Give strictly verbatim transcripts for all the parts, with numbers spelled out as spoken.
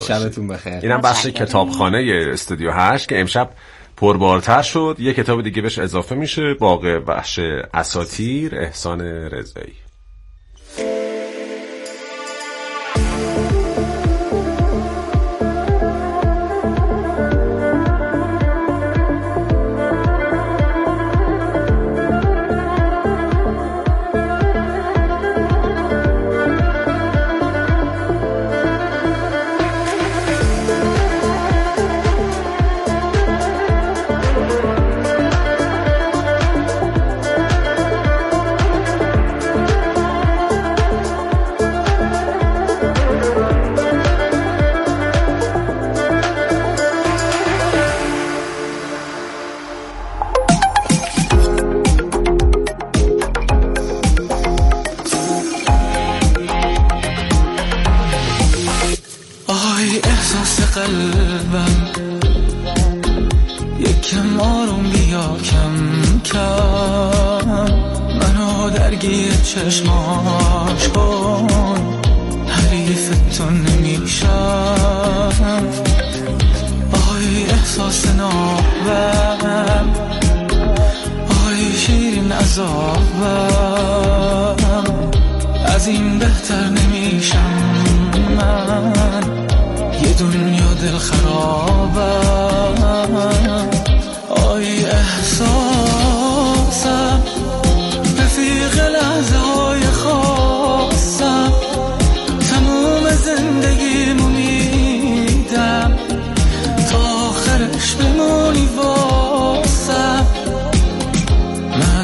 شبتون بخیر. اینم بخش کتابخانه استودیو هشت که امشب پربارتر شد. یه کتاب دیگه بهش اضافه میشه، باقی بخش اساطیر احسان رضایی. قلبم یکم آروم بیا کم کم، منو درگیر چشماش کن، حریف تو نمیشم. آی احساس نابم، آی شیرین عذابم، از این بهتر نمیشم من، یه دنیا دل خرابم. آی احساسم رفیق لحظه های خاصم، تموم زندگیمو میدم تا آخرش بمونی واسم. من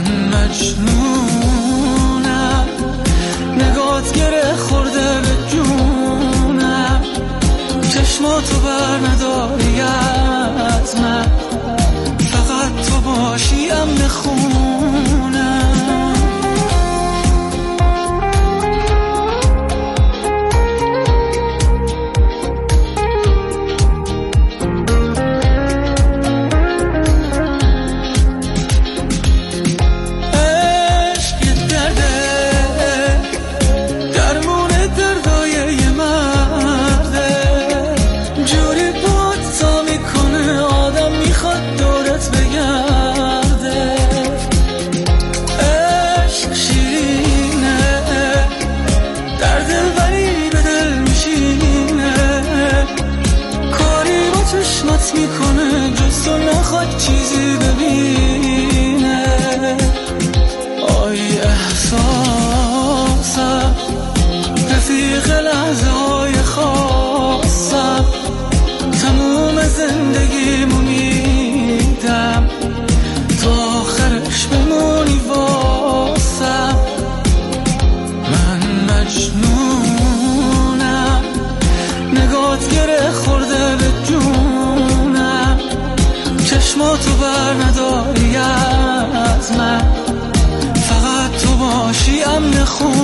مجنونم، نگات گره خورده به جونم، چشماتو بر نداری از من، فقط تو باشی امن خونم. میکنه جز تو نخواد چیزی ببینه. آی احساسم رفیق لحظه های خاصم، تموم زندگیمو میدم تا آخرش بمونی واسم. من مجنونم، نگات گره خورده به جونم، چشماتو بر نداری از من، فقط تو باشی امن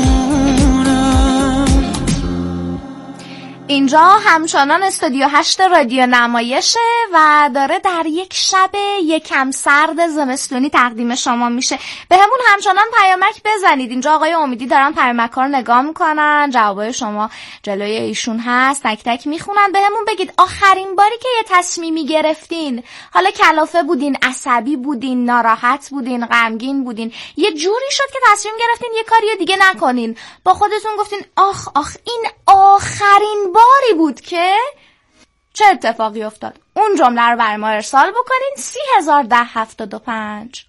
خونم. اینجا همچنان استودیو هشت رادیو نمایشه و داره در یک شب یکم سرد زمستونی تقدیم شما میشه. به همون همچنان پیامک بزنید. اینجا آقای امیدی دارن پیامک ها رو نگاه میکنن، جوابای شما جلوی ایشون هست، تک تک میخونن. به همون بگید آخرین باری که یه تصمیمی گرفتین، حالا کلافه بودین، عصبی بودین، ناراحت بودین، غمگین بودین، یه جوری شد که تصمیم گرفتین یه کاری دیگه نکنین، با خودتون گفتین آخ آخ این آخرین باری بود که چه اتفاقی افتاد؟ اون جمله رو برای ما ارسال بکنین سی هزار ده هفتاد و پنج.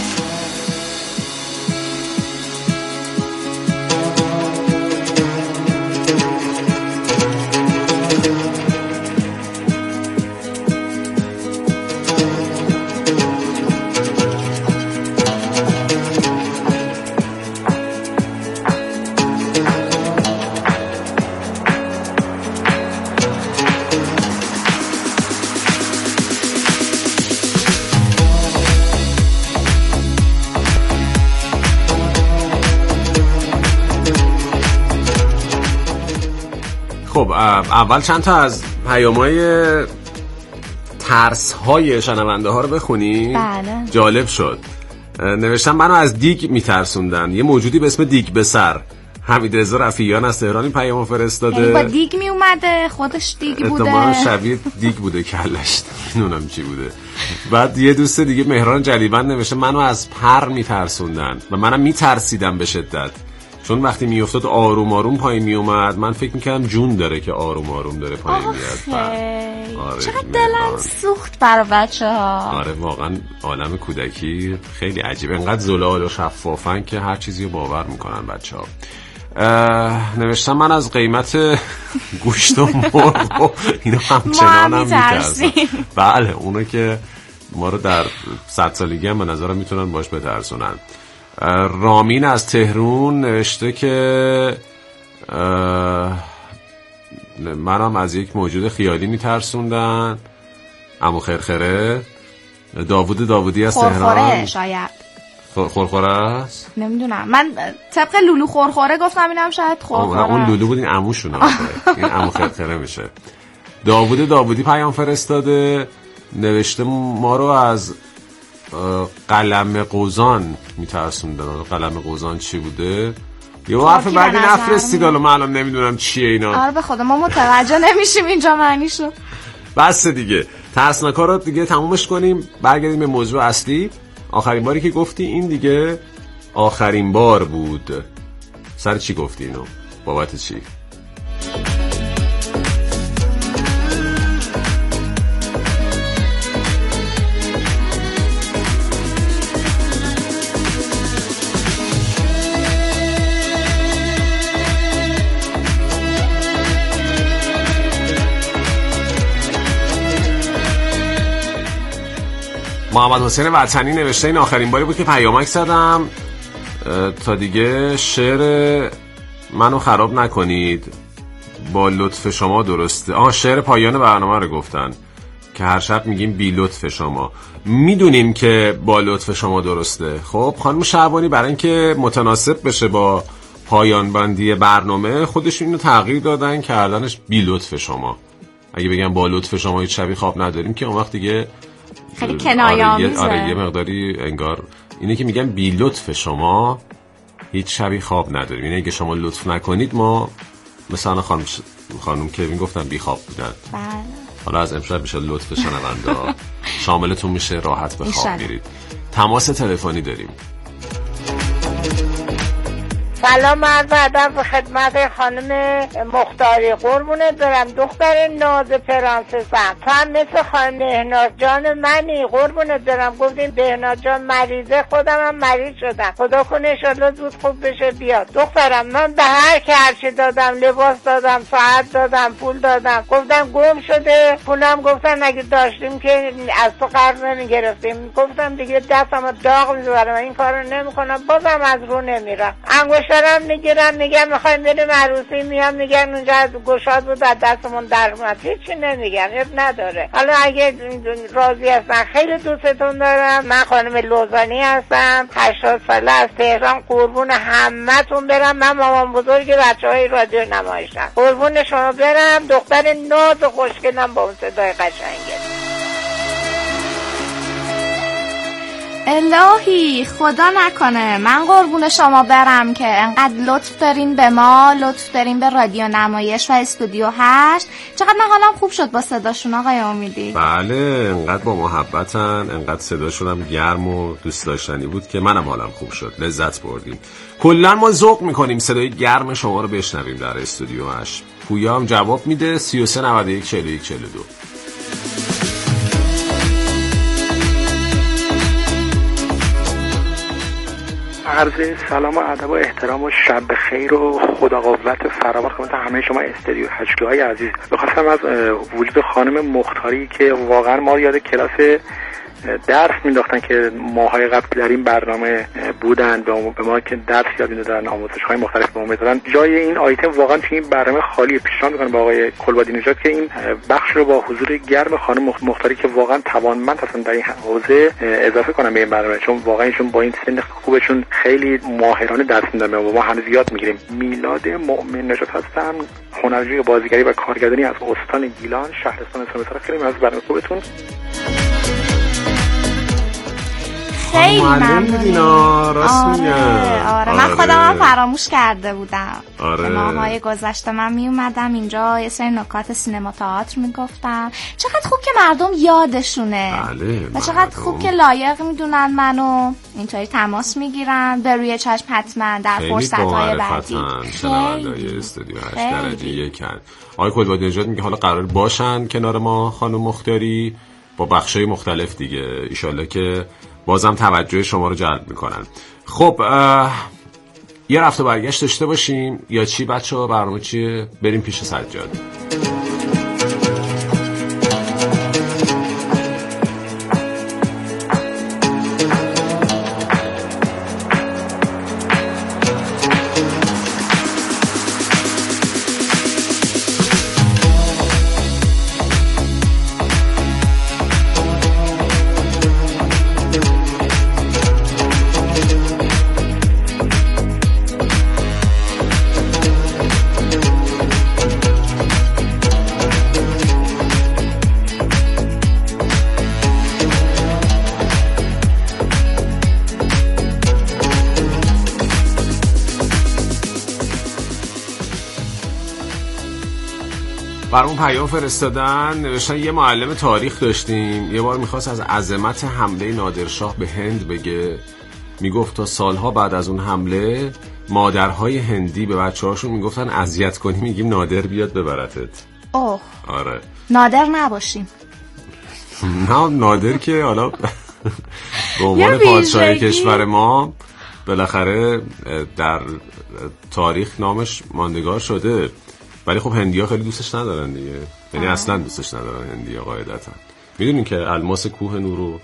خب اول چند تا از پیام‌های ترس‌های شنونده ها رو بخونیم. بله. جالب شد. نوشتم منو از دیگ میترسوندن، یه موجودی به اسم دیگ بسر حمیدرضا رفیعیان از تهران این پیامو فرستاده. یعنی با دیگ می اومده، خودش دیگ بوده. احتمالاً شبیه دیگ بوده کلش، نمیدونم چی بوده. بعد یه دوست دیگه مهران جلیبند نوشته منو از پر میترسوندن و منم میترسیدم به شدت، چون وقتی میافتاد آروم آروم پایین میومد من فکر میکردم جون داره که آروم آروم داره پایین میاد. آره چقدر دلم سوخت برای بچه‌ها. آره واقعا عالم کودکی خیلی عجیبه، انقدر زلال و شفافن که هر چیزی رو باور میکنن بچه‌ها. نوشتم من از قیمت گوشت و مرغ و اینا همچنان هم میترسم. بله اونو که ما رو در صد سالگی هم به نظرم میتونن باش بترسونن. رامین از تهران نوشته که منم از یک موجود خیالی میترسوندن، عمو خرخره. داوود داودی از تهران. خورخوره شاید خورخوره است؟ نمیدونم، من طبق لولو خورخوره گفتم اینم شاید خورخوره. اون لولو بود، این عموشونه. این عمو خرخره میشه. داوود داودی پیام فرستاده، نوشته ما رو از قلم قوزان میترسوندن. قلم قوزان چی بوده؟ یه حرف بعدی نفرستید، حالا من الان نمیدونم چیه اینا. آره به خدا ما متوجه نمیشیم اینجا معنیشو. بس دیگه ترسناکا رو دیگه تمومش کنیم، برگردیم به موضوع اصلی. آخرین باری که گفتی این دیگه آخرین بار بود. سر چی گفتی اینو؟ بابت چی؟ محمد حسین وطنی نوشته این آخرین باری بود که پیامک زدم تا دیگه شعر منو خراب نکنید، با لطف شما درسته. آه شعر پایان برنامه رو گفتن که هر شب میگیم بی لطف شما. میدونیم که با لطف شما درسته. خب خانم شعبانی برای اینکه متناسب بشه با پایان بندی برنامه خودشون اینو تغییر دادن، کردنش بی لطف شما. اگه بگم با لطف شما هیچ شبی خواب نداریم که اون وقت دیگه خیلی کنایه‌آمیزه. آره, آره یه مقداری انگار اینه که میگن بی لطف شما هیچ شبی خواب نداریم. اینه که شما لطف نکنید ما مثلا خانم ش... خانم کوین گفتن بی خواب بودن. بله. حالا از امشب میشه لطف شنونده شاملتون میشه، راحت به خواب میرید. تماس تلفنی داریم. سلام عرض ادب به خدمت خانم مختاری، قربونت برم دختر ناز پرنسسم. تو هم مثل خانم مهناز جان منی، قربونت برم. گفتیم بهناز جان مریضه، خودم هم مریض شدم، خدا کنه انشالله زود خوب بشه بیاد. دخترم من به هر که هرچی دادم، لباس دادم، ساعت دادم، پول دادم، گفتم گم شده. پولم گفتن اگه داشتیم که از تو قرض نمیگرفتیم. گفتم دیگه دستم داغ میذارم، این کارو نمیکنم. بازم از رو نمیرم. دارم میگیرم میگم میخوایم بریم عروسی، میام میگن اونجا گشاد بود از دستمون در اومد، هیچی نمیگم، اب نداره. حالا اگه راضی هستن خیلی دوستتون دارم. من خانم لوزانی هستم، هشتاد ساله از تهران. قربون همتون برم. من مامان بزرگ بچهای رادیو نمایشم. قربون شما برم. دختر ناز و خوشگلم با اون صدای قشنگه. الهی خدا نکنه من قربون شما برم که انقدر لطف دارین به ما، لطف دارین به رادیو نمایش و استودیو هشت. چقدر من حالم خوب شد با صداشون آقای امیدی. بله انقدر با محبتن، انقدر صداشون هم گرم و دوست داشتنی بود که منم حالم خوب شد، لذت بردیم. کلا ما ذوق میکنیم صدای گرم شما رو بشنویم در استودیو هشت. پویا هم جواب میده سی و سه نود و یک چهل و یک چهل و دو. عرض سلام و ادب و احترام و شب خیر و خدا قوت فراوان خدمت همه شما استودیو هشت‌های عزیز. بخواستم از وجود خانم مختاری که واقعا ما یاد کلاس درس مینداختن که ماهای قبل در این برنامه بودن، به ما که درس یاد میدادن، آموزش‌های مختلف به ما میدادن. جای این آیتم واقعا توی این برنامه خالی. پیشنهاد می‌کنم با آقای کلبادی نژاد که این بخش رو با حضور گرم خانم مختاری که واقعا توانمند هستن در این حوزه اضافه کنم به این برنامه، چون واقعا ایشون با این سن خوبشون خیلی ماهرانه درس میدن و ما هنوز یاد میگیریم. میلاد مؤمن نژاد هستم، هنرجوی بازیگری و کارگردانی از استان گیلان، شهرستان اسلامی. خیلی ممنون از برنامه خوبتون. خیلی ممنونیم. راست آره میگم. آره. آره من خودم هم فراموش کرده بودم. آره. ماهای گذشته من می اومدم اینجا یه سری نکات سینما تئاتر میگفتم. چقدر خوب که مردم یادشونه. بله. و چقدر خوب که لایق میدونن منو، اینطوری تماس میگیرن به روی چشم حتما در فرصت‌های بعدی. شنونده‌های استودیو هشت درجه یکن. آقای کلبادی نژاد میگه حالا قرار باشن کنار ما خانم مختاری با بخشای مختلف دیگه، ایشالله که بازم توجه شما رو جلب میکنن. خب یه رفت و برگشت داشته باشیم یا چی بچه ها؟ برنامه چیه؟ بریم پیش سجاد. برامون پیام فرستادن، نوشتن یه معلم تاریخ داشتیم یه بار میخواست از عظمت حمله نادرشاه به هند بگه. میگفت تا سالها بعد از اون حمله مادرهای هندی به بچه هاشون میگفتن اذیت کنی میگیم نادر بیاد ببرتت. اوه آره نادر نباشیم. نه نادر که حالا به عنوان پادشاه کشور ما بالاخره در تاریخ نامش ماندگار شده، ولی خب هندی‌ها خیلی دوستش ندارن دیگه، یعنی اصلا دوستش ندارن هندی‌ها قاعدتا. میدونین که الماس کوه نورو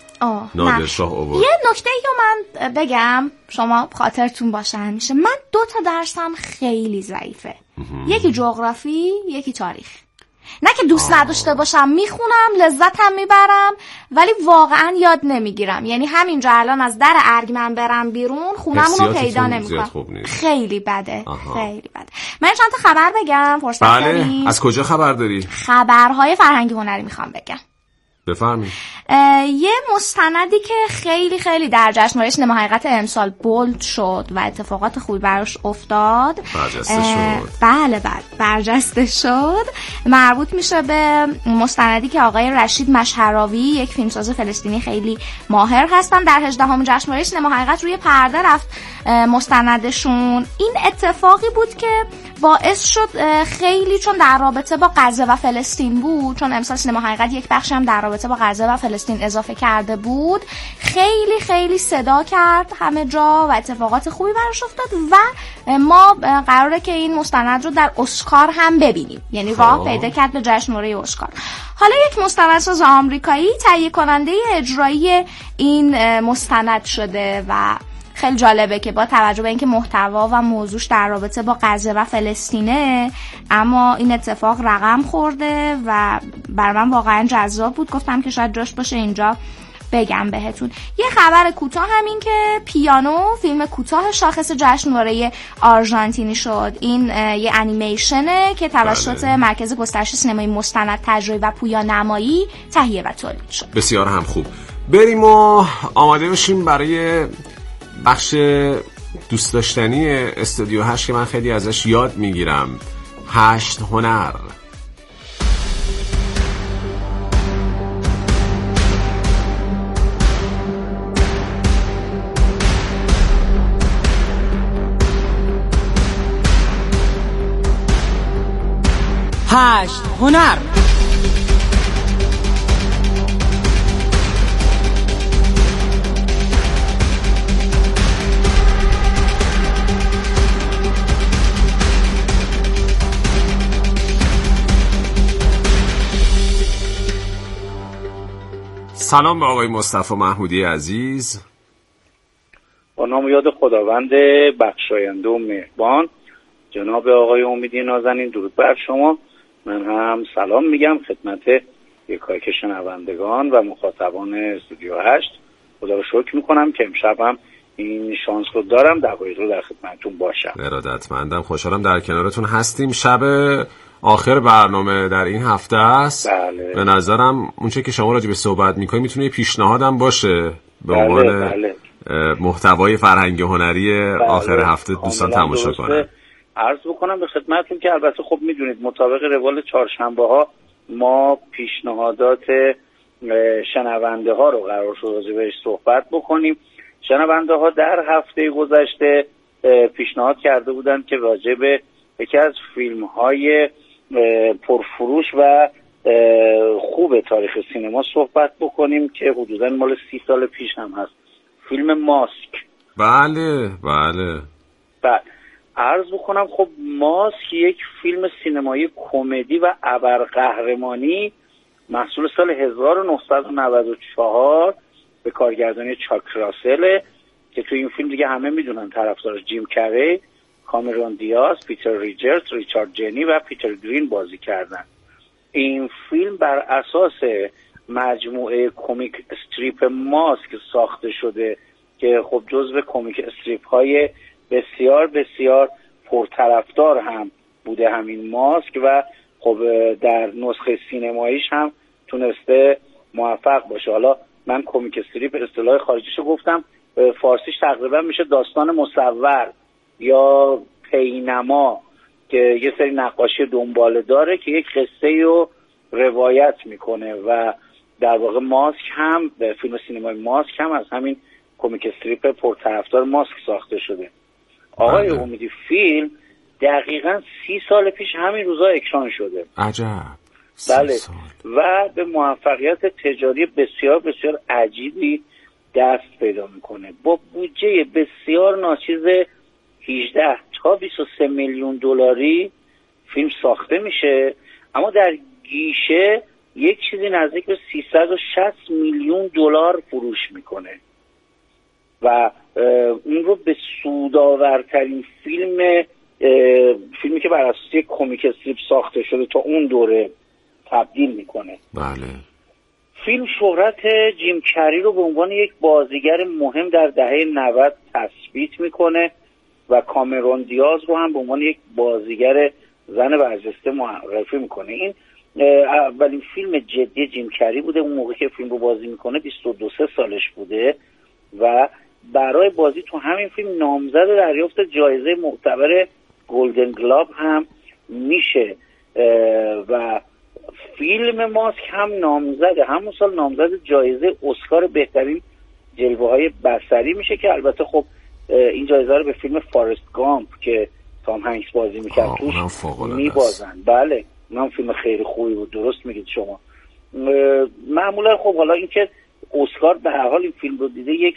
نادرشاه آورد. یه نکته ای رو من بگم شما خاطرتون باشه همیشه، من دو تا درسم خیلی ضعیفه، یکی جغرافی یکی تاریخ. نه که دوست آه. نداشته باشم، میخونم لذتم میبرم ولی واقعا یاد نمیگیرم. یعنی همینجا الان از در ارگمن برم بیرون خونمون رو پیدا نمیکنم. خیلی بده. آها. خیلی بده. من چند تا خبر بگم فرصت بله. داریم؟ از کجا خبر داری؟ خبرهای فرهنگی هنری میخوام بگم. بفرمایید. یه مستندی که خیلی خیلی در جشنواره سینما حقیقت امسال بولد شد و اتفاقات خوبی براش افتاد، برجسته شد. بله بله برجسته شد، مربوط میشه به مستندی که آقای رشید مشهراوی، یک فیلمساز فلسطینی خیلی ماهر هستن، در هجدهم جشنواره سینما حقیقت روی پرده رفت مستندشون. این اتفاقی بود که باعث شد خیلی، چون در رابطه با غزه و فلسطین بود، چون امسال سینما حقیقت یک بخشی هم در رابطه با غزه و فلسطین اضافه کرده بود، خیلی خیلی صدا کرد همه جا و اتفاقات خوبی براش افتاد و ما قراره که این مستند رو در اسکار هم ببینیم، یعنی راه پیدا کرد به جشنواره اسکار. حالا یک مستندساز آمریکایی تهیه کننده اجرایی این مستند شده و خیلی جالبه که با توجه به اینکه محتوا و موضوعش در رابطه با غزه و فلسطینه، اما این اتفاق رقم خورده و بر من واقعا جذاب بود، گفتم که شاید جاش باشه اینجا بگم بهتون. یه خبر کوتاه همین که پیانو فیلم کوتاه شاخص جشنواره آرژانتینی شد. این یه انیمیشنه که توسط بله. مرکز گسترش سینمای مستند تجربی و پویا نمایی تهیه و تولید شد. بسیار هم خوب. بریم و آماده بشیم برای بخش دوست داشتنی استودیو هشت که من خیلی ازش یاد میگیرم، هشت هنر. هشت هنر. سلام به آقای مصطفی محمودی عزیز. با نام یاد خداوند بخشاینده و مهربان، جناب آقای امیدی نازنین، درود بر شما. من هم سلام میگم خدمت یکایک شنوندگان و مخاطبان استودیو هشت. خدا رو شکر میکنم که امشب هم این شانس رو دارم دقایق رو در خدمتتون باشم. ارادتمندم، خوشحالم در کنارتون هستیم. شب آخر برنامه در این هفته است. بله. به نظرم اونچه که شما راجع به صحبت میکنید میتونه یه پیشنهادم باشه به عنوان بله، بله. محتوای فرهنگی هنری بله، آخر هفته دوستان تماشا کنن. عرض بکنم به خدمتتون که البته خب میدونید مطابق روال چهارشنبه ها ما پیشنهادات شنونده ها رو قرار شد راجع بهش صحبت بکنیم. شنونده ها در هفته گذشته پیشنهاد کرده بودند که راجع به یکی از فیلم های پرفروش و خوب تاریخ سینما صحبت بکنیم که حدوداً مال سی سال پیش هم هست، فیلم ماسک. بله بله بله عرض بکنم خب ماسک یک فیلم سینمایی کمدی و ابرقهرمانی محصول سال هزار و نهصد و نود و چهار به کارگردانی چاک راسل که تو این فیلم دیگه همه میدونن طرفدار جیم کری، کامرون دیاز، پیتر ریچاردز، ریچارد جنی و پیتر گرین بازی کردن. این فیلم بر اساس مجموعه کمیک استریپ ماسک ساخته شده که خب جزو کمیک استریپ های بسیار بسیار پرطرفدار هم بوده همین ماسک و خب در نسخه سینماییش هم تونسته موفق باشه. حالا من کمیک استریپ اصطلاح خارجیشو گفتم، فارسیش تقریبا میشه داستان مصور یا پینما که یه سری نقاشی دنباله داره که یک قصه رو روایت میکنه و در واقع ماسک هم به فیلم سینمایی ماسک هم از همین کمیک استریپ پرطرفدار ماسک ساخته شده. آقای امیدی فیلم دقیقاً سی سال پیش همین روزا اکران شده. عجب. بله و به موفقیت تجاری بسیار بسیار عجیبی دست پیدا میکنه. با بودجه بسیار ناچیز هجده تا بیست و سه میلیون دلاری فیلم ساخته میشه، اما در گیشه یک چیزی نزدیک به سیصد و شصت میلیون دلار فروش میکنه و اون رو به سودآورترین فیلم فیلمی که بر اساس یک کمیک استریپ ساخته شده تا اون دوره تبدیل میکنه. بله. فیلم شهرت جیم کری رو به عنوان یک بازیگر مهم در دهه نود تثبیت میکنه و کامرون دیاز رو هم به عنوان یک بازیگر زن برجسته معرفی میکنه. این اولین فیلم جدی جیم کری بوده. اون موقع که فیلم رو بازی میکنه بیست و دو سالش بوده و برای بازی تو همین فیلم نامزد دریافت جایزه معتبر گلدن گلاب هم میشه و فیلم ماسک هم نامزد همون سال نامزد جایزه اسکار بهترین جلوه های بصری میشه که البته خب این جایزه رو به فیلم فارست گامپ که تام هنگس بازی میکرد توش میبازن. بله اونم فیلم خیلی خوبی بود، درست میگید شما. معمولا خب حالا اینکه اسکار به هر حال این فیلم رو دیده یک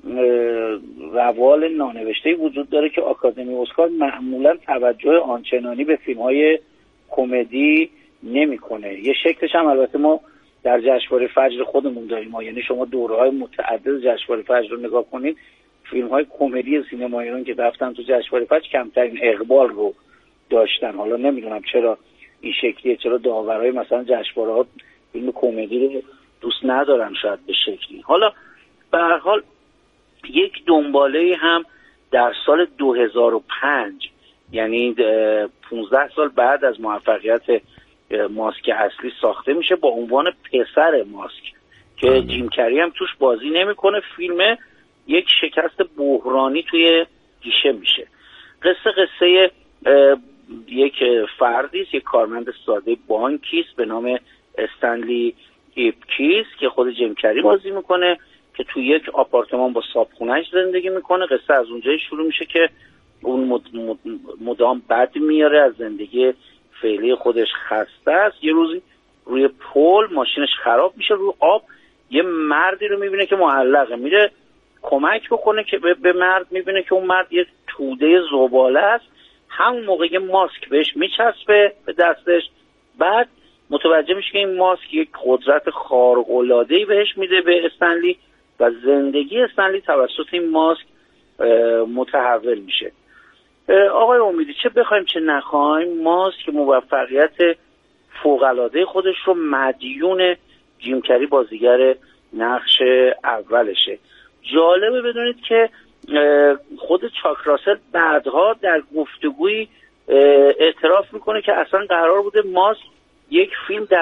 روال نانوشته وجود داره که آکادمی اسکار معمولا توجه آنچنانی به فیلم‌های کمدی نمیکنه. یه شکلش هم البته ما در جشنواره فجر خودمون داریم، یعنی شما دوره‌های متعدد جشنواره فجر رو نگاه کنید، فیلم‌های کمدی سینما ایران که رفتن تو جشنواره فجر کمترین اقبال رو داشتن. حالا نمیدونم چرا این شکلیه، چرا داورای مثلا جشنواره‌ها فیلم کمدی رو دوست ندارن شاید به شکلی. حالا به هر حال یک دنباله هم در سال دو هزار و پنج یعنی پانزده سال بعد از موفقیت ماسک اصلی ساخته میشه با عنوان پسر ماسک که جیم کری هم توش بازی نمیکنه. فیلم یک شکست بحرانی توی گیشه میشه. قصه قصه یک فردی است، یک کارمند ساده بانکی است به نام استنلی ایپکیس که خود جیم کری بازی میکنه که توی یک آپارتمان با صاحبخونه‌اش زندگی میکنه. قصه از اونجایی شروع میشه که اون مد... مد... مدام بد میاره، از زندگی فعلی خودش خسته است. یه روزی روی پل ماشینش خراب میشه، روی آب یه مردی رو میبینه که معلقه، میره کمک بکنه که به, به مرد، میبینه که اون مرد یه توده زباله است. همون موقع یه ماسک بهش میچسبه به دستش، بعد متوجه میشه که این ماسک یک قدرت خارق‌العاده‌ای بهش میده به استنلی و زندگی استنلی توسط این ماسک متحول میشه. آقای امیدی چه بخوایم چه نخوایم ماسک موفقیت فوق‌العاده خودش رو مدیون جیم کری بازیگر نقش اولشه. جالبه بدونید که خود چاک راسل بعدها در گفتگویی اعتراف میکنه که اصلا قرار بوده ماسک یک فیلم در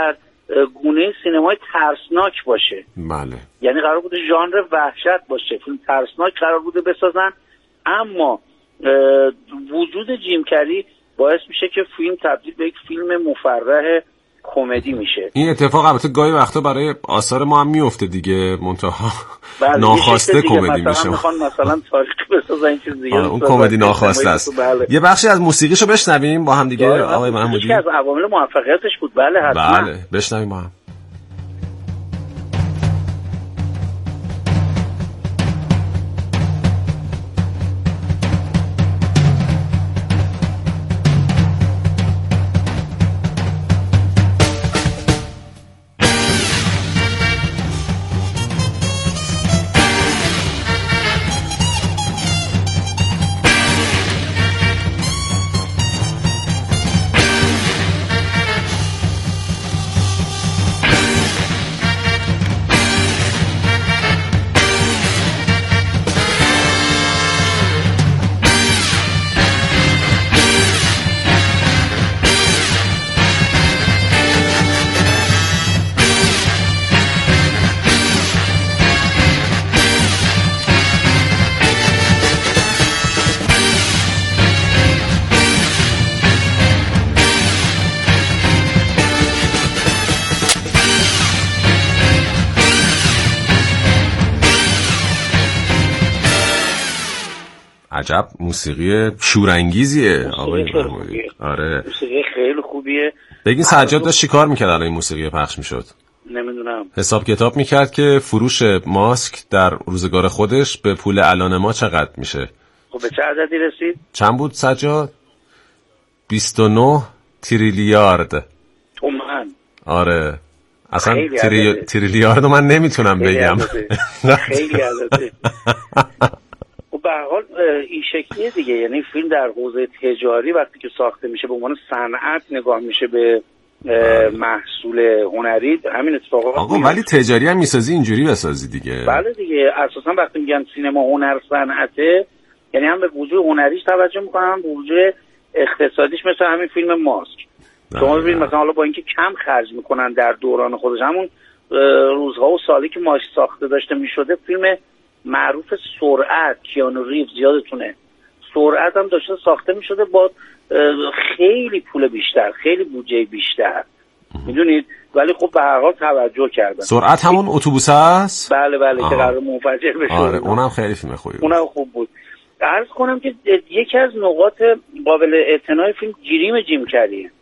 گونه سینمای ترسناک باشه. بله. یعنی قرار بوده ژانر وحشت باشه، فیلم ترسناک قرار بوده بسازن، اما وجود جیم کری باعث میشه که فیلم تبدیل به یک فیلم مفرح کمدی میشه. این اتفاق البته گاهی وقتا برای آثار ما هم میفته دیگه، منتها بله ناخواسته کمدی میشه. میخوان مثلا تاریخ بسازن این چیز دیگه، اون کمدی ناخواسته است. بله. یه بخشی از موسیقیشو بشنویم با هم دیگه آقای محمودی. یکی از عوامل موفقیتش بود. بله حتما. بله بشنویم با هم. عجب موسیقی شورانگیزیه آقای محمودی. آره موسیقی خیلی خوبیه. بگین سجاد داشت چیکار میکرد الان این موسیقی پخش میشد؟ نمیدونم. حساب کتاب میکرد که فروش ماسک در روزگار خودش به پول الان ما چقدر میشه. خب به چه عددی رسید؟ چند بود سجاد؟ بیست و نه تریلیارد تومان. آره اصلا تری... تریلیارد من نمیتونم بگم. خیلی عدده. به هر حال این شکلیه دیگه، یعنی فیلم در حوزه تجاری وقتی که ساخته میشه به عنوان صنعت نگاه میشه به محصول هنری، همین اتفاقا. آقا ولی تجاری هم میسازی اینجوری بسازی دیگه. بله دیگه، اساسا وقتی میگن سینما هنر صنعته یعنی هم به وجود هنریش توجه میکنن هم به وجود اقتصادیش، مثل همین فیلم ماسک. شما ببینید مثلا حالا با اینکه کم خرج میکنن در دوران خودش، همون روزها و سالی که ماسک ساخته داشته میشده، فیلم معروف سرعت کیانو ریوز یادتونه، سرعت هم داشته ساخته میشده با خیلی پول بیشتر، خیلی بودجه بیشتر، میدونید، ولی خب به هر حال توجه کردن. سرعت همون اتوبوس است؟ بله بله آه. که قرار منفجر بشه. آره اونم خیلی فیلم خوبی بود. اونم خوب بود. عرض کنم که یکی از نقاط قابل اعتنای فیلم گریم جیم کریه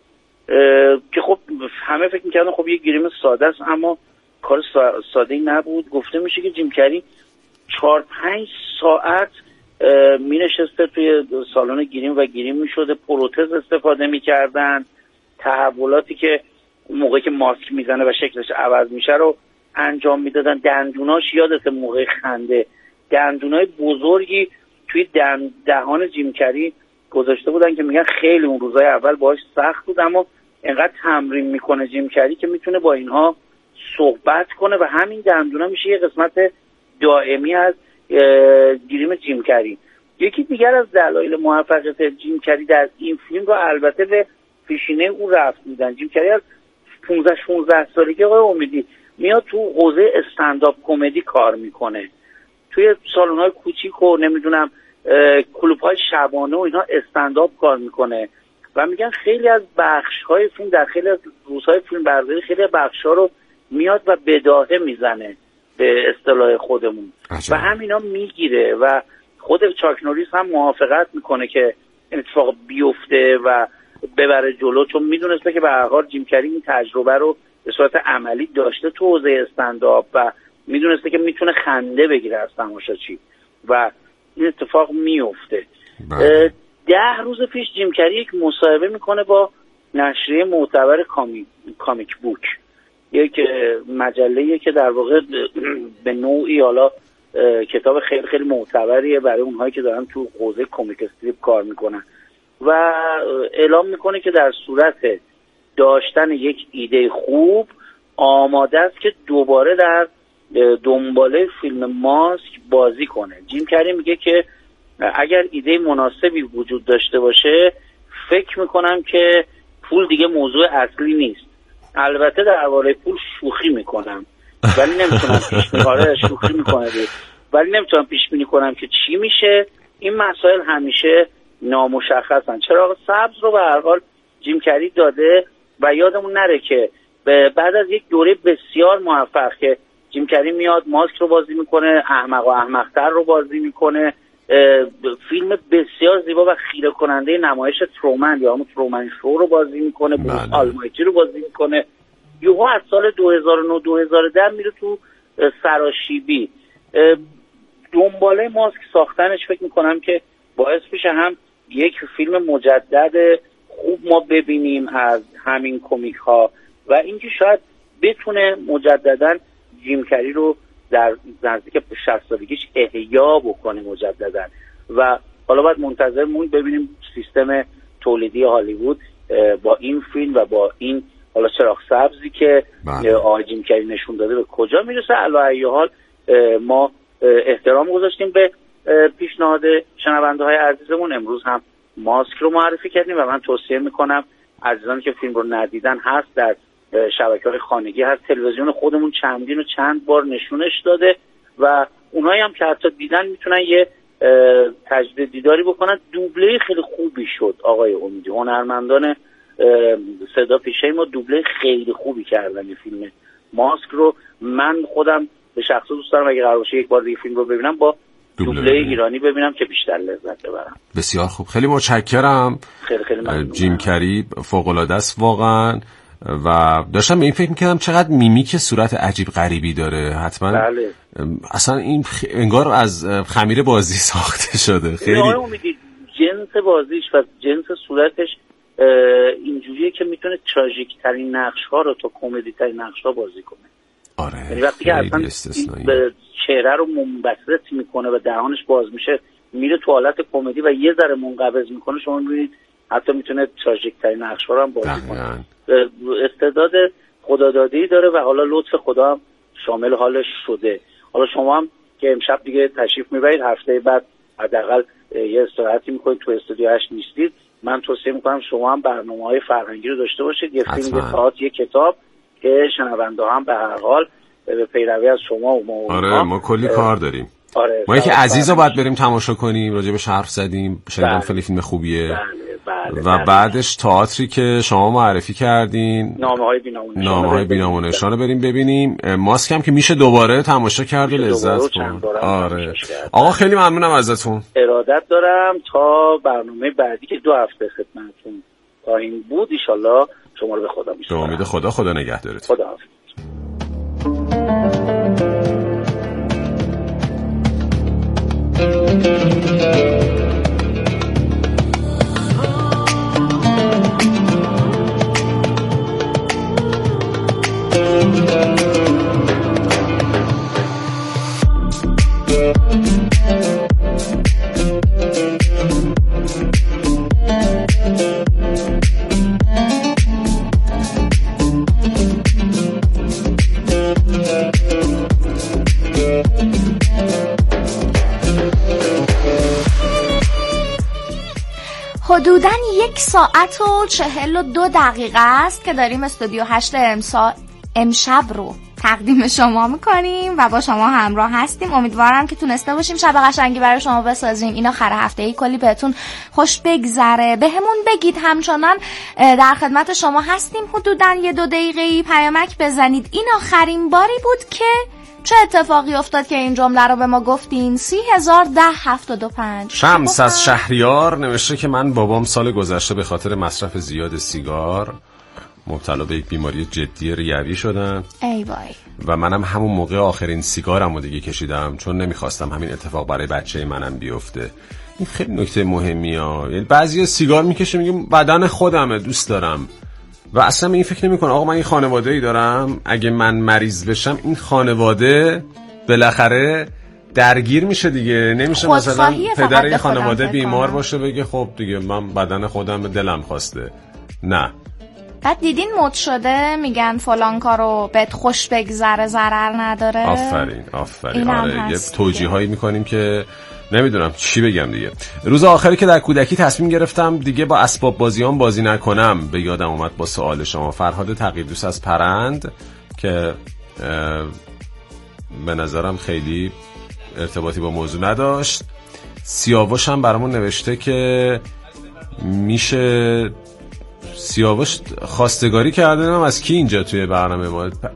که خب همه فکر می‌کردن خب یه گریم ساده است، اما کار ساده‌ای نبود. گفته میشه که جیم کری چهار پنج ساعت می نشسته توی سالن گریم و گریم می شده، پروتز استفاده می کردن، تحولاتی که موقعی که ماسک می زنه و شکلش عوض میشه رو انجام می دادن. دندوناش یادت موقع خنده دندونای بزرگی توی دن دهان جیم کری گذاشته بودن که میگن خیلی اون روزای اول باهاش سخت بود، اما انقدر تمرین میکنه جیم کری که میتونه با اینها صحبت کنه و همین دندونا میشه یه قسمت دائمی از گریم جیم کری. یکی دیگر از دلایل موفقیت جیم کری در این فیلم رو البته به پیشینه او رفت میدن. جیم کری از پانزده شانزده سالگی آقای امیدی میاد تو حوزه استندآپ کمدی کار میکنه، توی سالن‌های کوچیک و نمیدونم کلوب‌های شبانه و اینا استندآپ کار میکنه و میگن خیلی از بخش‌های فیلم در خیلی از روزهای فیلم برداری خیلی از بخش‌ها رو میاد و بداهه میزنه به اصطلاح خودمون عجب. و همینا میگیره و خود چاک نوریس هم موافقت میکنه که این اتفاق بیفته و ببره جلو، چون میدونسته که به هر حال جیم کری این تجربه رو به صورت عملی داشته تو حوزه استندآپ و میدونسته که میتونه خنده بگیره از تماشاچی و این اتفاق میفته. ده روز پیش جیم کری یک مصاحبه میکنه با نشریه معتبر کامی... کامیک بوک، یک مجله‌ای که در واقع به نوعی حالا کتاب خیلی خیلی معتبریه برای اونهایی که دارن تو حوزه کمیک استریپ کار میکنن و اعلام میکنه که در صورت داشتن یک ایده خوب آماده است که دوباره در دنباله فیلم ماسک بازی کنه. جیم کری میگه که اگر ایده مناسبی وجود داشته باشه فکر میکنم که پول دیگه موضوع اصلی نیست. البته درباره پول شوخی میکنم ولی نمیتونم پیش بینی شوخی میکنه ولی نمیتونم پیش بینی کنم که چی میشه. این مسائل همیشه نامشخصن. چراغ سبز رو به هر حال جیم کری داده و یادمون نره که بعد از یک دوره بسیار موفق که جیم کری میاد ماسک رو بازی میکنه، احمق و احمق‌تر رو بازی میکنه، فیلم بسیار زیبا و خیره کننده نمایش ترومن یا همون ترومن شو رو بازی میکنه، بروس آلمایتی رو بازی میکنه. یوها از سال دو هزار و نه دو هزار و ده میره تو سراشیبی. دنباله ماسک ساختنش فکر میکنم که باعث میشه هم یک فیلم مجدد خوب ما ببینیم از همین کمیک ها و اینکه شاید بتونه مجددا جیم کری رو در نزدیک شصت سالگیش احیا بکنه مجددا و حالا باید منتظر مون ببینیم سیستم تولیدی هالیوود با این فیلم و با این حالا چراغ سبزی که آقای جیم کری نشون داده به کجا میرسه. علی ای حال ما احترام گذاشتیم به پیشنهاد شنونده های عزیزمون. امروز هم ماسک رو معرفی کردیم و من توصیه میکنم عزیزانی که فیلم رو ندیدن هست در شبکه‌های خانگی هست، تلویزیون خودمون چندین و چند بار نشونش داده و اونایی هم که حتی دیدن میتونن یه تجدید دیداری بکنن. دوبله خیلی خوبی شد آقای امیدی، هنرمندان صدا پیشه ما دوبله خیلی خوبی کردن این فیلم ماسک رو. من خودم به شخصه دوست دارم اگه قرار باشه یک بار دیگه فیلم رو ببینم با دوبله ایرانی ببینم که بیشتر لذت ببرم. بسیار خوب، خیلی متشکرم. خیلی خیلی ممنونم. جیم کری فوق العاده است واقعا و داشتم به این فکر میکردم چقدر میمیک صورت عجیب غریبی داره. حتما بله. اصلا این خ... انگار از خمیر بازی ساخته شده. خیلی آره امیدی جنس بازیش و جنس صورتش اینجوریه که میتونه تراژیک ترین نقش ها رو تا کمدی ترین نقش ها بازی کنه. آره یعنی وقتی که اصلا به چهره رو منبسط میکنه و دهانش باز میشه میره تو حالت کمدی و یه ذره منقبض میکنه شما میبینید حتی میتونه تراژیک ترین نقش ها رو هم بازی کنه. استعداد خداداده‌ای داره و حالا لطف خدا هم شامل حالش شده. حالا شما هم که امشب دیگه تشریف میبرید هفته بعد حداقل یه استراحتی میکنید تو استودیو هشت نیستید، من توصیه میکنم شما هم برنامه‌های فرهنگی رو داشته باشید، یه فیلم، یه تئاتر، یه کتاب که شنونده هم به هر حال به پیروی از شما و ما آره ما کلی کار داریم. آره ما یکی عزیزا باید بریم تماشا کنیم، راجبش حرف زدیم، شنیدم خیلی فیلم خوبیه. بله بله و بله. بعدش تئاتری که شما معرفی کردین نامه‌های بی‌نام نامه‌های بی‌نام و نشان رو بریم ببینیم. ماسک هم که میشه دوباره تماشا کرد و لذت برد. آره آقا خیلی ممنونم ازتون. ارادت دارم تا برنامه بعدی که دو هفته خدمتتون خواهیم بود ان شاءالله شما رو به خدا میسپارم. به امید خدا، خدا نگهدارت. خدا حافظ. حدوداً یک ساعت و چهل و دو دقیقه است که داریم استودیو هشت امسا امشب رو تقدیم شما میکنیم و با شما همراه هستیم. امیدوارم که تونسته باشیم شب قشنگی برای شما بسازیم. این آخر هفته ای کلی بهتون خوش بگذره. بهمون بگید، همچنان در خدمت شما هستیم. حدوداً یه دو دقیقه‌ای پیامک بزنید. این آخرین باری بود که چه اتفاقی افتاد که این جمله رو به ما گفتین؟ سی هزار ده هفتاد و پنج. شمس از شهریار نوشته که من بابام سال گذشته به خاطر مصرف زیاد سیگار مبتلا به یک بیماری جدی ریوی شدن. ای وای. و منم همون موقع آخرین سیگارم رو دیگه کشیدم چون نمیخواستم همین اتفاق برای بچه منم بیفته. این خیلی نکته مهمیه. یعنی بعضی سیگار میکشه میگه بدن خودمه دوست دارم و اصلا این فکر نمی‌کنه آقا من این خانواده‌ای دارم، اگه من مریض بشم این خانواده بالاخره درگیر میشه دیگه. نمیشه مثلا پدر این خانواده بیمار باشه بگه خب دیگه من بدن خودم به دلم خواسته. نه. بعد دیدین مد شده میگن فلان کارو بهت خوش بگذره ضرر نداره. آفرین آفرین. آره یه توجیهایی میکنیم که نمیدونم چی بگم دیگه. روز آخری که در کودکی تصمیم گرفتم دیگه با اسباب بازیام بازی نکنم، به یادم اومد با سوال شما. فرهاد تقی‌دوست از پرند که به نظرم خیلی ارتباطی با موضوع نداشت. سیاوش هم برامون نوشته که میشه سیاوش خواستگاری کرده، نمیم از کی اینجا توی برنامه ما.